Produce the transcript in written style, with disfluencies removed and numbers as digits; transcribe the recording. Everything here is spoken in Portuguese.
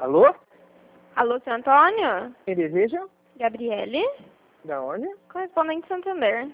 Alô? Alô, seu Antônio? Quem deseja? Gabriele? Da onde? Correspondente Santander.